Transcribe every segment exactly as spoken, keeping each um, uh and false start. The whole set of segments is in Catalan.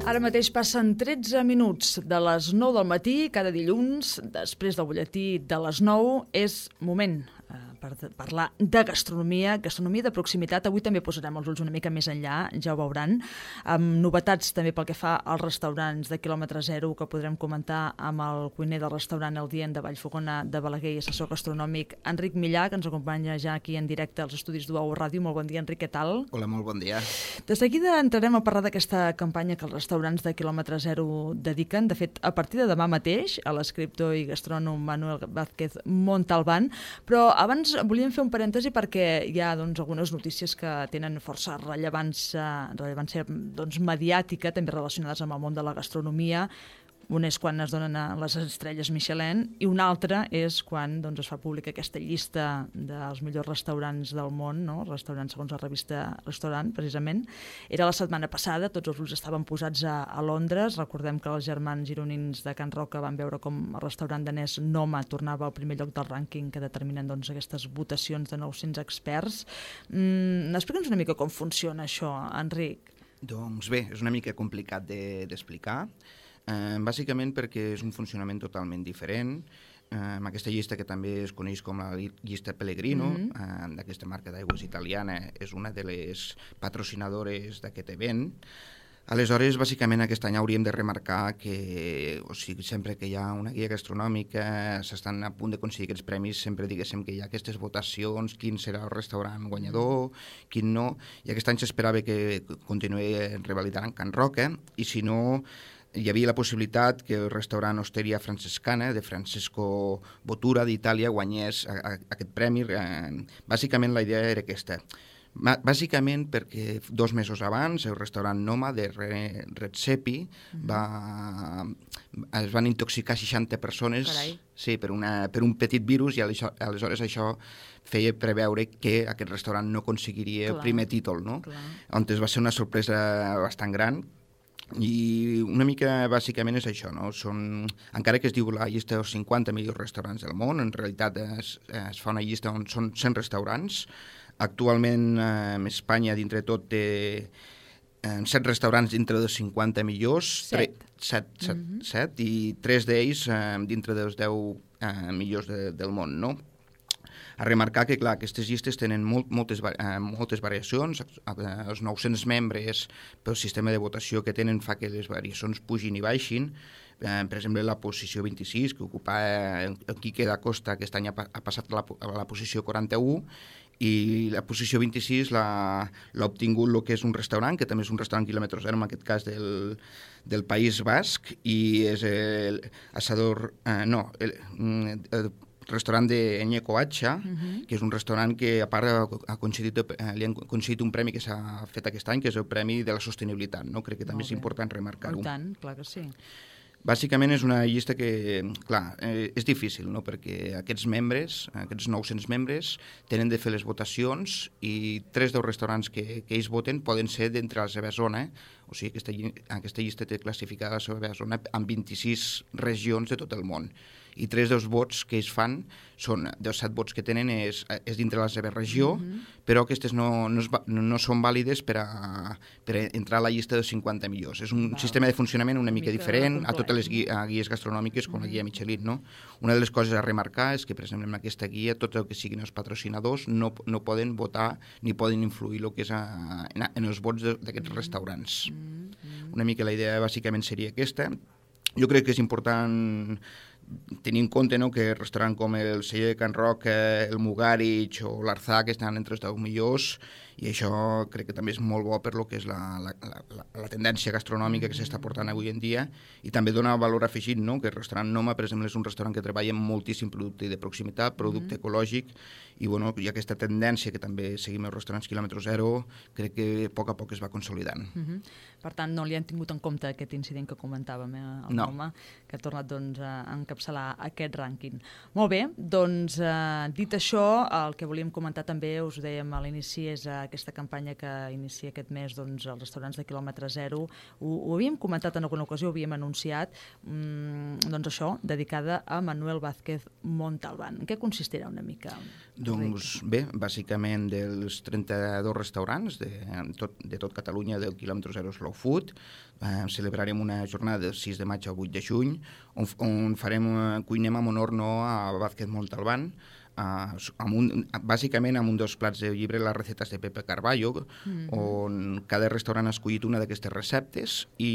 Ara mateix passen tretze minuts de les nou del matí, cada dilluns, després del butlletí de les nou, és moment eh, per parlar de gastronomia, gastronomia de proximitat. Avui també posarem els ulls una mica més enllà, ja ho veuran, amb novetats també pel que fa als restaurants de quilòmetre zero, que podrem comentar amb el cuiner del restaurant El Dient de Vallfogona de Balaguer i assessor gastronòmic Enric Millà, que ens acompanya ja aquí en directe als estudis d'U A U Ràdio. Molt bon dia, Enric, què tal? Hola, molt bon dia. De seguida entrarem a parlar d'aquesta campanya que els restaurants de quilòmetre zero dediquen. De fet, a partir de demà mateix, a l'escriptor i gastrònom Manuel Vázquez Montalbán. Però abans volíem fer un parèntesi perquè hi ha doncs, algunes notícies que tenen força rellevància, rellevància doncs, mediàtica, també relacionades amb el món de la gastronomia. Un és quan es donen les estrelles Michelin i un altre és quan doncs, es fa pública aquesta llista dels millors restaurants del món, no? Restaurants segons la revista Restaurant, precisament. Era la setmana passada, tots els ulls estaven posats a, a Londres. Recordem que els germans gironins de Can Roca van veure com el restaurant danès Noma tornava al primer lloc del rànquing que determinen doncs, aquestes votacions de nou-cents experts. Mm, Explica'ns una mica com funciona això, Enric. Doncs bé, és una mica complicat de, d'explicar. Eh, bàsicament perquè és un funcionament totalment diferent. Eh, amb aquesta llista que també es coneix com la llista Pellegrino, mm-hmm. eh, d'aquesta marca d'aigües italiana, és una de les patrocinadores d'aquest event. Aleshores, bàsicament, aquest any hauríem de remarcar que, o sigui, sempre que hi ha una guia gastronòmica, s'estan a punt d'aconseguir aquests premis, sempre diguéssim que hi ha aquestes votacions, quin serà el restaurant guanyador, quin no, i aquest any s'esperava que continuï revalidant Can Roca, i si no, hi havia la possibilitat que el restaurant Osteria Francescana de Francesco Bottura d'Itàlia guanyés a, a, aquest premi. Eh, bàsicament la idea era aquesta. Bàsicament perquè dos mesos abans el restaurant Noma de Re, Redzepi mm-hmm. va, es van intoxicar seixanta persones sí, per, una, per un petit virus i aleshores això feia preveure que aquest restaurant no aconseguiria Clar. el primer títol, no? On es va ser una sorpresa bastant gran. I una mica bàsicament és això, no? Són, encara que es diu la llista dels cinquanta millors restaurants del món, en realitat es, es fa una llista on són cent restaurants. Actualment eh, Espanya dintre tot té eh, set restaurants dintre dels cinquanta millors, set, tre- set, set, mm-hmm. set i tres d'ells eh, dintre dels deu eh, millors de, del món, no? A remarcar que, clar, aquestes llistes tenen molt, moltes, eh, moltes variacions. Els nou-cents membres pel sistema de votació que tenen fa que les variacions pugin i baixin. Eh, per exemple, la posició vint-i-sis, que ocupa eh, el Quique da Costa, aquest any ha, ha passat a la, a la posició quaranta-u, i la posició vint-i-sis l'ha, l'ha obtingut el que és un restaurant, que també és un restaurant quilòmetre zero, en aquest cas del, del País Basc, i és el Asador... Eh, no, el... el restaurant d'Eñeco Atxa, uh-huh. que és un restaurant que, a part, ha concedit, eh, li han concedit un premi que s'ha fet aquest any, que és el Premi de la Sostenibilitat, no? Crec que també és important remarcar-ho. I tant, clar que sí. Bàsicament és una llista que, clar, eh, és difícil, no? Perquè aquests membres, aquests nou-cents membres, tenen de fer les votacions i tres dels restaurants que, que ells voten poden ser d'entre la seva zona, o sigui, aquesta, aquesta llista té classificada la seva zona amb vint-i-sis regions de tot el món. I tres dels vots que ells fan són, dels set vots que tenen és, és dintre la seva regió, mm-hmm. però aquestes no, no, es, no, no són vàlides per, a, per a entrar a la llista dels cinquanta millors. És un Val. sistema de funcionament una, una mica, mica diferent complex. A totes les guies, guies gastronòmiques com mm-hmm. la guia Michelin, no? Una de les coses a remarcar és que, per exemple, en aquesta guia, tot el que siguin els patrocinadors no, no poden votar ni poden influir el que és a, en, en els vots d'aquests mm-hmm. restaurants. Mm-hmm. Una mica la idea bàsicament seria aquesta. Jo crec que és important tenir en compte, no, que restaurants com el Celler de Can Roca, el Mugarich o l'Arzà, que estan entre els deu millors, i això crec que també és molt bo per lo que és la, la, la, la tendència gastronòmica que s'està portant avui en dia, i també dona valor afegit, no? Que el restaurant Noma, per exemple, és un restaurant que treballa amb moltíssim producte de proximitat, producte mm-hmm. ecològic, i bueno, hi ha aquesta tendència que també seguim els restaurants quilòmetre zero, crec que a poc a poc es va consolidant. Mm-hmm. Per tant, no li han tingut en compte aquest incident que comentàvem, eh, el no. Noma, que ha tornat doncs, a encapçalar aquest rànquing. Molt bé, doncs eh, dit això, el que volíem comentar també, us ho dèiem a l'inici, és eh, aquesta campanya que inicia aquest mes doncs, els restaurants de quilòmetre zero. Ho, ho havíem comentat en alguna ocasió, ho havíem anunciat, mmm, doncs això, dedicada a Manuel Vázquez Montalbán. En què consistirà una mica? Doncs bé, bàsicament dels trenta-dos restaurants de tot, de tot Catalunya del quilòmetre zero Slow Food, eh, celebrarem una jornada del sis de maig al vuit de juny, on, on farem, cuinem amb honor no a Vázquez Montalbán, Uh, amb un, bàsicament amb un dels plats de llibre, les recetes de Pepe Carballo, mm-hmm. on cada restaurant ha escollit una d'aquestes receptes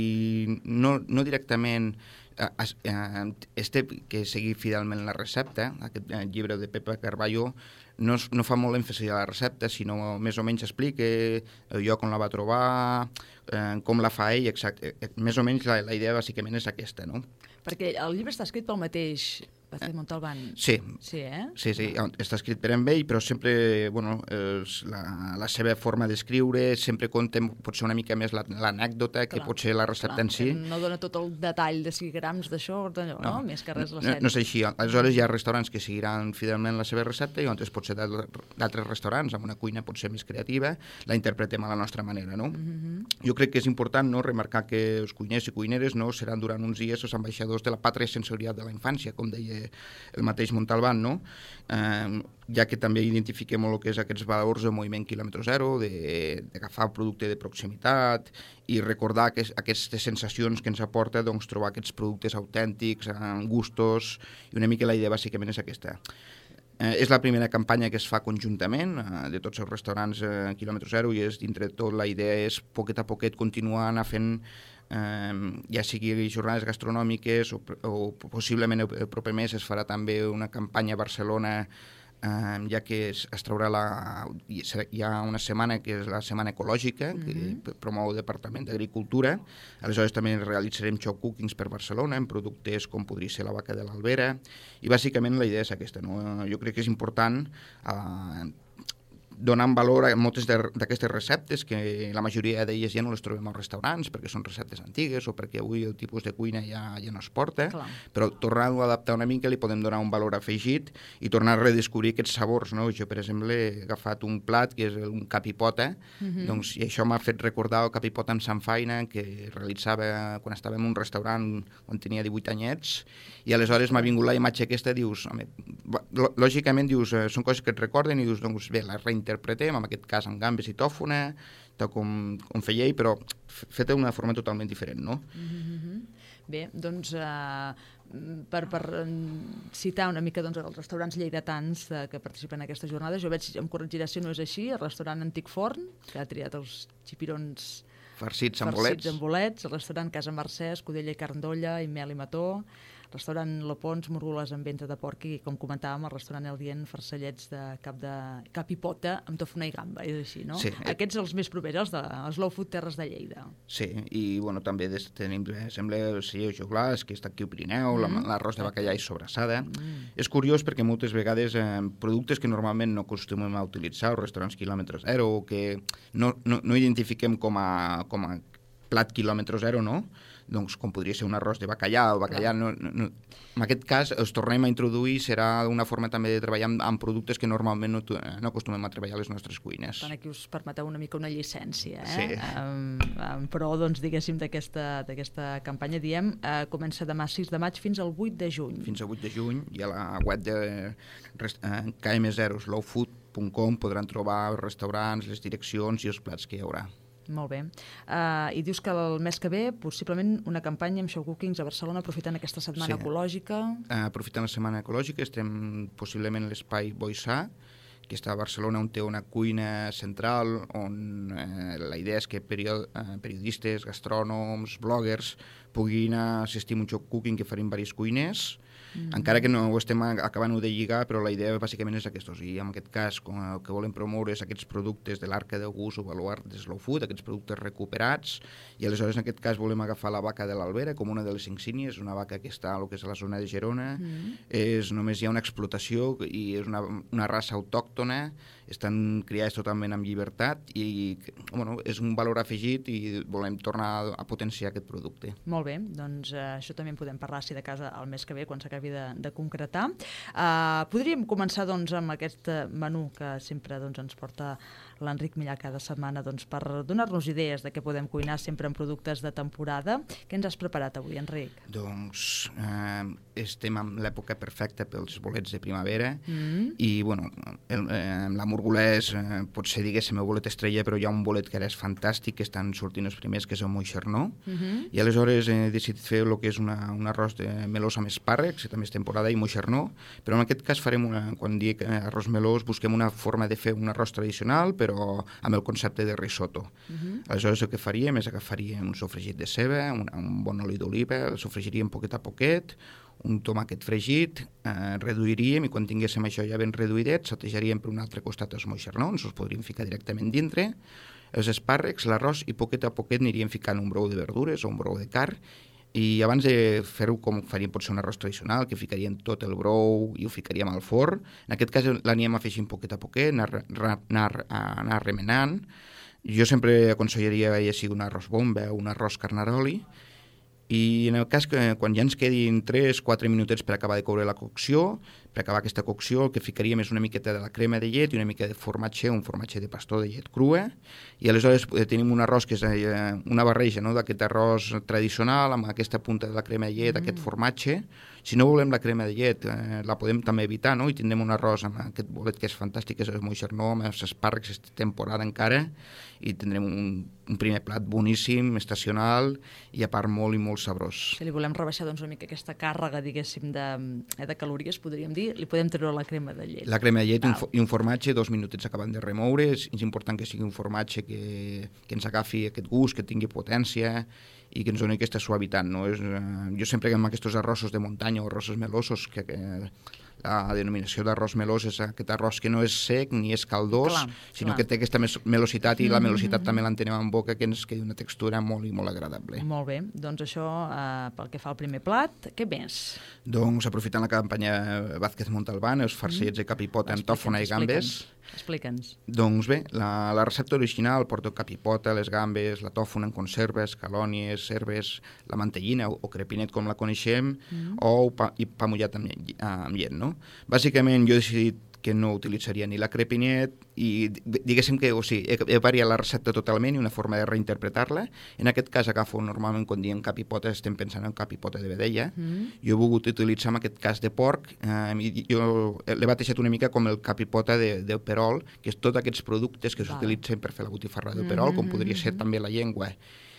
i no, no directament uh, uh, este que segui fidelment la recepta. Aquest uh, llibre de Pepe Carballo no, no fa molt èmfasi a la recepta, sinó més o menys explica el lloc on la va trobar, uh, com la fa ell, exacte. Més o menys la, la idea bàsicament és aquesta, no? Perquè el llibre està escrit pel mateix Vázquez Montalbán. Sí. Sí, eh? Sí, sí, està escrit per ell, però sempre, bueno, els, la, la seva forma d'escriure sempre compta potser una mica més l'anècdota que potser la recepta clar, en si. No dona tot el detall de sis grams d'això o d'allò, no? no? Més que res la sèrie. No, no és així. Aleshores hi ha restaurants que seguiran fidelment la seva recepta i altres potser d'altres restaurants amb una cuina potser més creativa la interpretem a la nostra manera, no? Mm-hmm. Jo crec que és important no remarcar que els cuiners i cuineres no seran durant uns dies els ambaixadors de la pàtria sensorial de la infància, com deia el mateix Montalbán, no? Eh, ja que també identifiquem el que és aquests valors del moviment quilòmetre zero, d'agafar el producte de proximitat i recordar que aquestes sensacions que ens aporta doncs, trobar aquests productes autèntics, amb gustos, i una mica la idea bàsicament és aquesta. Eh, és la primera campanya que es fa conjuntament eh, de tots els restaurants eh, quilòmetre zero i és, dintre de tot, la idea és poquet a poquet continuar anar fent eh, ja sigui jornades gastronòmiques o, o possiblement el, el proper mes es farà també una campanya a Barcelona eh, ja que es, es traurà la, hi ha una setmana que és la Setmana Ecològica mm-hmm. que promou el Departament d'Agricultura. Aleshores també realitzarem show cookings per Barcelona en productes com podria ser la vaca de l'Albera i bàsicament la idea és aquesta, no? Jo crec que és important eh, donant valor a moltes d'aquestes receptes que la majoria d'elles ja no les trobem als restaurants perquè són receptes antigues o perquè avui el tipus de cuina ja, ja no es porta. Clar. Però tornar-ho a adaptar una mica li podem donar un valor afegit i tornar a redescobrir aquests sabors, no? Jo, per exemple, he agafat un plat que és un capipota, mm-hmm. doncs, i això m'ha fet recordar el capipota amb samfaina que realitzava quan estava en un restaurant on tenia divuit anyets i aleshores m'ha vingut la imatge aquesta, dius, home, lògicament dius, eh, són coses que et recorden i dius, doncs bé, la reinterpretem, en aquest cas amb gambes i tòfona, tal com, com feia ell, però feta d'una forma totalment diferent, no? Mm-hmm. Bé, doncs, eh, per, per citar una mica doncs, els restaurants lleidatans eh, que participen en aquestes jornades, jo veig, em corregirà si no és així, el restaurant Antic Forn, que ha triat els xipirons farcits amb farcits bolets, amb bolets, el restaurant Casa Mercè, escudella i carn d'olla, i mel i mató, restaurant Lopons, morgules amb ventre de porc i, com comentàvem, el restaurant El Dient, farcellets de cap de cap i pota amb tòfona i gamba, és així, no? Sí. Aquests els més propers, els de Slow Food Terres de Lleida. Sí, i bueno, també des, tenim, sembla, el celler Joglàs, que està aquí al Pirineu, mm. l'arròs de bacallà i sobrassada. Mm. És curiós perquè moltes vegades eh, productes que normalment no acostumem a utilitzar als restaurants quilòmetre zero o que no, no, no identifiquem com a, com a plat quilòmetre zero, no? Doncs com podria ser un arròs de bacallà o bacallà, no, no, en aquest cas els tornem a introduir, serà una forma també de treballar amb, amb productes que normalment no, no acostumem a treballar a les nostres cuines. Tant aquí us permeteu una mica una llicència, eh? Sí. Um, um, però, doncs, diguéssim, d'aquesta campanya, diem, uh, comença demà sis de maig fins al vuit de juny. Fins al vuit de juny, i a la web de uh, K M zero slow food punt com podran trobar els restaurants, les direccions i els plats que hi haurà. Molt bé. Uh, I dius que el mes que ve, possiblement, una campanya amb show cookings a Barcelona aprofitant aquesta setmana sí. ecològica. Uh, aprofitant la setmana ecològica, estem possiblement a l'espai Boixà, que està a Barcelona, on té una cuina central, on eh, la idea és que period, eh, periodistes, gastrònoms, bloggers, puguin assistir a un show cooking que farem diverses cuines, mm-hmm. encara que no ho estem acabant de lligar, però la idea bàsicament és aquesta. I en aquest cas, com el que volem promoure és aquests productes de l'Arca de Gust o baluart de Slow Food, aquests productes recuperats, i aleshores en aquest cas volem agafar la vaca de l'Albera com una de les insígnies, una vaca que està a lo que és a la zona de Girona, mm-hmm. és, només hi ha una explotació i és una, una raça autòctona, estan criats totalment amb llibertat i bueno, és un valor afegit i volem tornar a potenciar aquest producte. Molt bé, doncs uh, això també en podem parlar si de casa el mes que ve, quan s'acabi de, de concretar. Uh, podríem començar doncs amb aquest menú que sempre doncs, ens porta l'Enric Millà cada setmana doncs, per donar-nos idees de què podem cuinar sempre amb productes de temporada. Què ens has preparat avui, Enric? Doncs eh, estem en l'època perfecta pels bolets de primavera mm. i bueno, el, eh, la Morgolès eh, potser diguéssim el bolet estrella, però hi ha un bolet que ara és fantàstic, que estan sortint els primers, que és el moixernó, mm-hmm. i aleshores he decidit fer el que és una, un arròs de melós amb espàrrecs, que també és temporada, i moixernó, però en aquest cas farem una, quan dic arròs melós, busquem una forma de fer un arròs tradicional, però amb el concepte de risotto. Uh-huh. Aleshores el que faríem és agafaríem un sofregit de ceba, un, un bon oli d'oliva, el sofregiríem poquet a poquet, un tomàquet fregit, eh, reduiríem, i quan tinguéssim això ja ben reduïdet, saltejaríem per un altre costat els moixernons, els podríem ficar directament dintre, els espàrrecs, l'arròs, i poquet a poquet aniríem ficant un brou de verdures o un brou de carn, i abans de fer-ho com faríem potser un arròs tradicional, que ficaríem tot el brou i ho ficaríem al forn, en aquest cas l'aníem afegint poquet a poquet, anar, anar, anar remenant. Jo sempre aconsellaria ja sigui un arròs bomba o un arròs carnaroli, i en el cas que quan ja ens quedin tres quatre minutets per acabar de coure la cocció, per acabar aquesta cocció el que ficaríem és una miqueta de la crema de llet i una mica de formatge, un formatge de pastor de llet crua, i aleshores tenim un arròs que és una barreja, no?, d'aquest arròs tradicional amb aquesta punta de la crema de llet, mm. aquest formatge. Si no volem la crema de llet, eh, la podem també evitar, no?, i tindrem un arròs amb aquest bolet que és fantàstic, que és el moixernó, amb els espàrrecs, és temporada encara, i tindrem un, un primer plat boníssim, estacional, i a part molt i molt sabrós. Si li volem rebaixar doncs, una mica aquesta càrrega, diguéssim, de, eh, de calories, podríem dir, li podem treure la crema de llet. La crema de llet un, i un formatge, dos minutets acabant de remoure. És, és important que sigui un formatge que, que ens agafi aquest gust, que tingui potència i que ens doni aquesta suavitat, no? És, eh, jo sempre que amb aquests arrossos de muntanya o arrossos melosos, que, que la denominació d'arròs melós és aquest arròs que no és sec ni és caldós, clar, sinó clar. que té aquesta melositat, i la melositat mm-hmm. també l'entenem en boca, que ens queda una textura molt i molt agradable. Molt bé, doncs això eh, pel que fa al primer plat, què més? Doncs aprofitant la campanya Vázquez Montalbán, els farcits mm. de capipota amb tòfona i gambes. Explica'ns. Doncs bé, la, la recepta original porta capipota, les gambes, la tòfona en conserves, calònies, herbes, la mantellina o, o crepinet com la coneixem, mm. o pa, i pa mullat amb, amb llet, no? Bàsicament jo he decidit que no utilitzaria ni la crepinet i diguéssim que, o sigui, he, he variat la recepta totalment i una forma de reinterpretar-la. En aquest cas agafo normalment quan diem capipota estem pensant en capipota de vedella. Mm. Jo he volgut utilitzar en aquest cas de porc, eh, jo l'he batejat una mica com el capipota de, del perol, que és tots aquests productes que s'utilitzen per fer la botifarra del perol, com podria ser també la llengua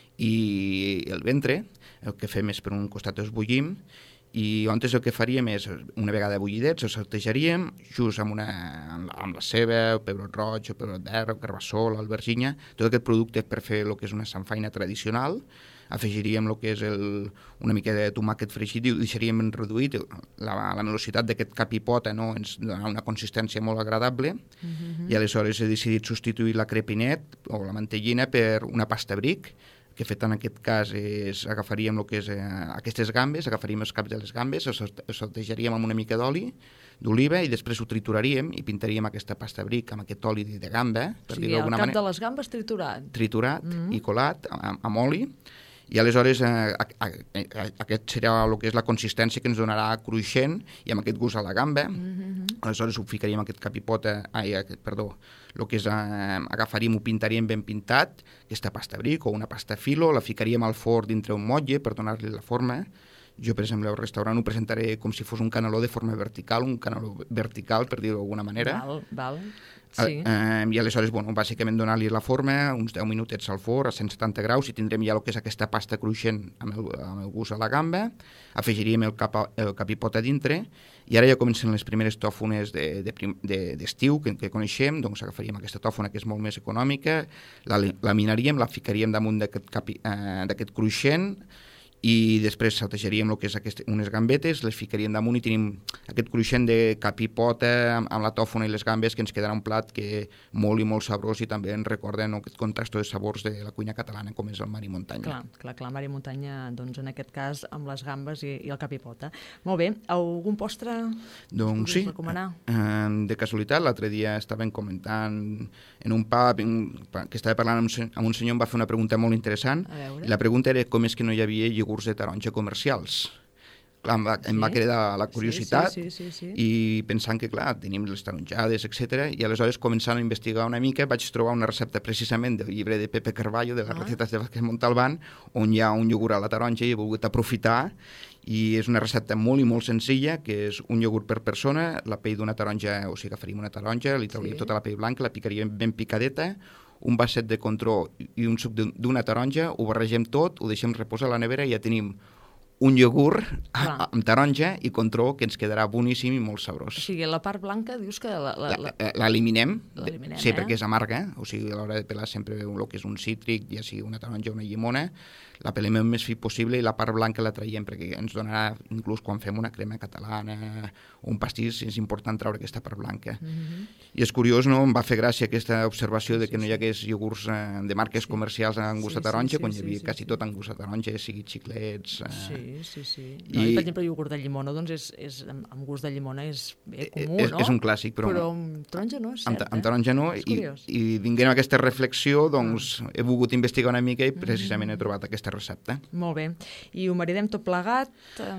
i el ventre. El que fem és per un costat els bullim, i antes el que faríem és, una vegada bullidets, els saltejaríem just amb, una, amb la ceba, el pebrot roig, el pebrot verd, el carbassó, l'albergínia, tot aquest producte per fer el que és una samfaina tradicional. Afegiríem el que és el, una mica de tomàquet fregit i ho deixaríem reduït. La, la melositat d'aquest capipota, no?, ens dona una consistència molt agradable, mm-hmm. i aleshores he decidit substituir la crepinet o la mantellina per una pasta bric, que fet en aquest cas és, agafaríem el que és, eh, aquestes gambes, agafaríem els caps de les gambes, els, els saltejaríem amb una mica d'oli, d'oliva, i després ho trituraríem i pintaríem aquesta pasta bric amb aquest oli de gamba. Per o sigui, el cap manera, de les gambes triturat. Triturat mm-hmm. i colat amb, amb oli, i aleshores eh, a, a, a, aquest serà el que és la consistència que ens donarà cruixent i amb aquest gust a la gamba. Mm-hmm. Aleshores ho ficaríem aquest capipota, ai, aquest, perdó, el que és, eh, agafaríem, ho pintaríem ben pintat, aquesta pasta bric o una pasta filo, la ficaríem al forn dintre un motlle per donar-li la forma. Jo, per exemple, al restaurant ho presentaré com si fos un caneló de forma vertical, un caneló vertical, per dir-ho d'alguna manera. Val, val. Sí. Eh, I aleshores, bueno, bàsicament donar-li la forma, uns deu minutets al forn a cent setanta graus, i tindrem ja el que és aquesta pasta cruixent amb el, amb el gust a la gamba. Afegiríem el, cap, el capipot a dintre, i ara ja comencen les primeres tòfones d'estiu de, de, de, que, que coneixem. Doncs agafaríem aquesta tòfona, que és molt més econòmica, la laminaríem, la ficaríem damunt d'aquest eh, cruixent, i després saltejaríem el que és aquest, unes gambetes, les ficaríem damunt i tenim aquest cruixent de capipota amb, amb la tòfona i les gambes, que ens quedarà un plat que molt i molt sabrós, i també ens recorda, no, aquest contrast de sabors de la cuina catalana, com és el mar i muntanya. Clar, clar, clar, mar i muntanya, doncs en aquest cas amb les gambes i, i el capipota. Molt bé, algun postre doncs sí, recomanar? Eh, de casualitat, l'altre dia estàvem comentant en un pub en, que estava parlant amb un, amb un senyor, em va fer una pregunta molt interessant, i la pregunta era com és que no hi havia iogurts de taronja comercials. clar, em va, sí. em va cridar la curiositat sí, sí, sí, sí, sí. i pensant que, clar, tenim les taronjades, etcètera, i aleshores començant a investigar una mica vaig trobar una recepta precisament del llibre de Pepe Carballo, de les ah. recetes de Vázquez Montalbán, on hi ha un iogurt a la taronja i he volgut aprofitar, i és una recepta molt i molt senzilla, que és un iogurt per persona, la pell d'una taronja, o sigui, agafaríem una taronja, li trauríem sí. tota la pell blanca, la picaríem ben picadeta, un vasset de contró i un suc d'una taronja, ho barregem tot, ho deixem reposar a la nevera i ja tenim un iogurt ah. amb taronja i contró que ens quedarà boníssim i molt sabrós. O sigui, la part blanca dius que... L'eliminem, sí, eh? perquè és amarga, o sigui, a l'hora de pelar sempre el que és un cítric, ja sigui una taronja o una llimona, la pelem el més fi possible i la part blanca la traiem perquè ens donarà, inclús quan fem una crema catalana o un pastís, és important treure aquesta part blanca. Mm-hmm. I és curiós, no? Em va fer gràcia aquesta observació de que sí, no hi hagués iogurts eh, de marques sí. comercials amb gust de taronja, sí, sí, quan hi havia sí, quasi sí, tot amb gust de taronja, sigui xiclets... Eh... Sí, sí, sí. No, I, I, per exemple, el iogurt de llimona, doncs, és, és, amb gust de llimona és bé comú, és, no? És un clàssic, però... Però amb taronja no, és cert, amb, eh? Amb taronja no, i, i vinguent a aquesta reflexió, doncs, ah. he volgut investigar una mica i precisament he trobat aquesta recepta. Molt bé. I ho maridem tot plegat?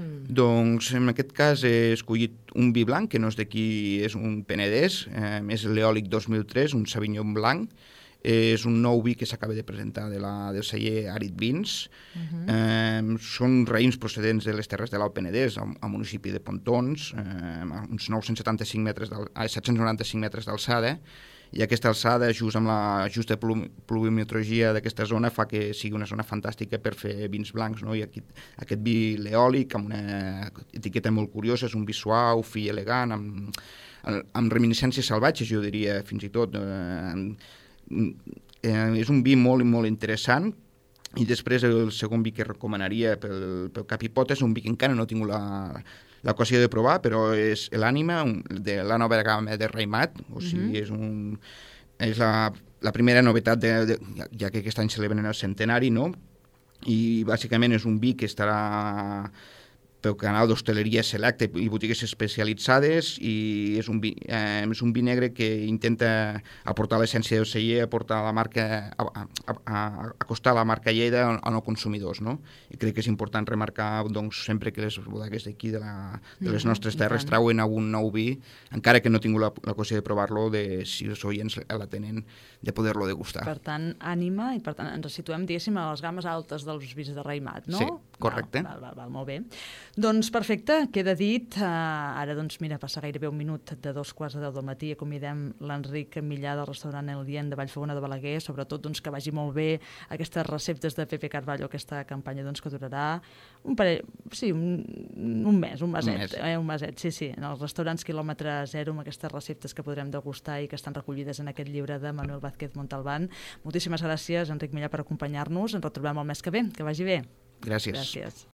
Doncs en aquest cas he escollit un vi blanc, que no és d'aquí, és un penedès, eh, és l'Eòlic dos mil tres, un Sauvignon blanc. Eh, és un nou vi que s'acaba de presentar de la, del celler Àrid Vins. Uh-huh. eh, són raïms procedents de les terres de l'Alt Penedès, al, al municipi de Pontons, eh, a uns nou-cents setanta-cinc metres d'al, ah, set-cents noranta-cinc metres d'alçada, i aquesta alçada, just amb la justa pluviometrologia d'aquesta zona, fa que sigui una zona fantàstica per fer vins blancs, no? I aquí, aquest vi l'eòlic, amb una etiqueta molt curiosa, és un vi suau, fi, elegant, amb, amb reminiscències salvatges, jo diria, fins i tot. Eh, eh, és un vi molt, molt interessant. I després el segon vi que recomanaria pel, pel cap i pot és un vi que encara no he tingut la... l'ocasió de provar, però és l'ànima de la nova gamma de Raimat, o sigui, uh-huh. és, un, és la, la primera novetat, de, de, ja que aquest any celebren el centenari, no? I bàsicament és un vi que estarà pel canal d'hostaleria selecta i botigues especialitzades, i és un vi, eh, és un vi negre que intenta aportar l'essència del celler, aportar la marca, a, a, a, acostar la marca Lleida als consumidors, no? I crec que és important remarcar, doncs, sempre que les bodegues d'aquí, de, la, de les nostres terres, mm, trauen algun nou vi, encara que no tinc l'ocasió de provar-lo, de, si els oients la tenen, de poder-lo degustar. Per tant, ànima, i per tant ens situem, diguéssim, a les gammes altes dels vins de Raimat, no? Sí, correcte. Val, val, val, molt bé. Doncs perfecte, queda dit. Uh, ara, doncs, mira, passa gairebé un minut de dos quarts de deu del matí. Convidem l'Enric Millà del restaurant El Dient de Vallfogona de Balaguer, sobretot doncs, que vagi molt bé aquestes receptes de Pepe Carballo, aquesta campanya doncs, que durarà un parell, sí, un, un mes, un meset, un, mes. Eh, un meset, sí, sí, en els restaurants quilòmetre zero, amb aquestes receptes que podrem degustar i que estan recollides en aquest llibre de Manuel Vázquez Montalbán. Moltíssimes gràcies, Enric Millà, per acompanyar-nos. Ens retrobem el mes que ve. Que vagi bé. Gràcies. Gràcies.